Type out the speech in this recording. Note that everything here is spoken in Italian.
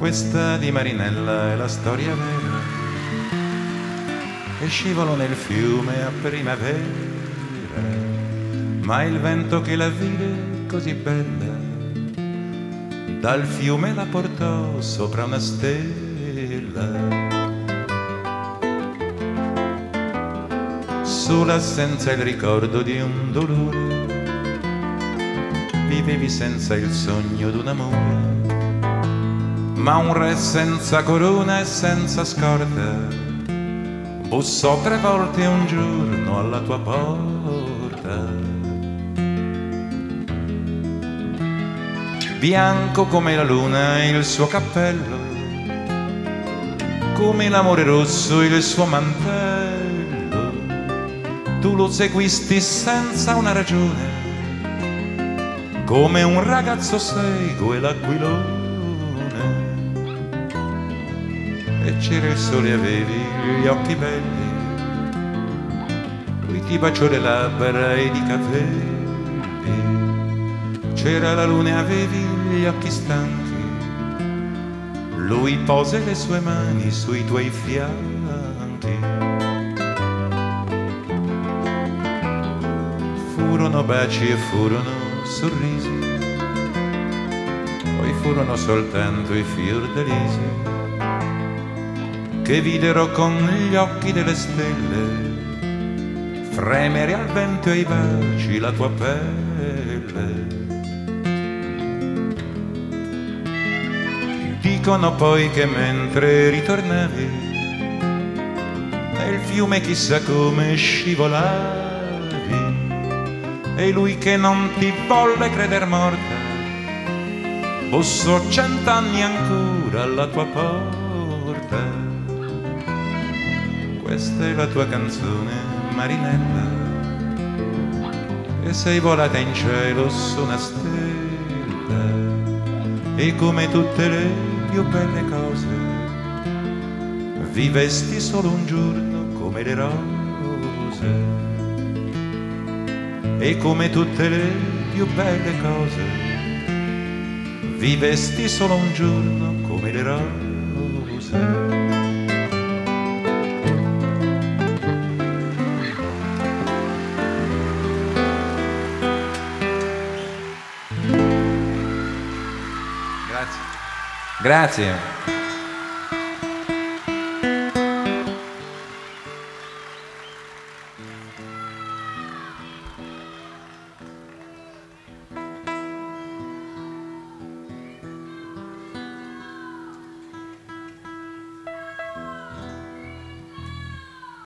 Questa di Marinella è la storia vera, e scivolo nel fiume a primavera, ma il vento che la vide così bella dal fiume la portò sopra una stella. Sola senza il ricordo di un dolore, vivevi senza il sogno d'un amore, ma un re senza corona e senza scorta bussò 3 volte un giorno alla tua porta. Bianco come la luna il suo cappello, come l'amore rosso il suo mantello, tu lo seguisti senza una ragione, come un ragazzo segue l'aquilone. E c'era il sole, avevi gli occhi belli, lui ti baciò le labbra ed i capelli. C'era la luna e avevi gli occhi stanchi, lui pose le sue mani sui tuoi fianchi. Furono baci e furono sorrisi, poi furono soltanto i fiordalisi che videro con gli occhi delle stelle fremere al vento e ai baci la tua pelle. Dicono poi che mentre ritornavi nel fiume chissà come scivolavi, e lui che non ti volle creder morta bussò 100 anni ancora alla tua porta. Questa è la tua canzone, Marinella, e sei volata in cielo su una stella, e come tutte le più belle cose vivesti solo un giorno come le rose. E come tutte le più belle cose vivesti solo un giorno come le rose. Grazie.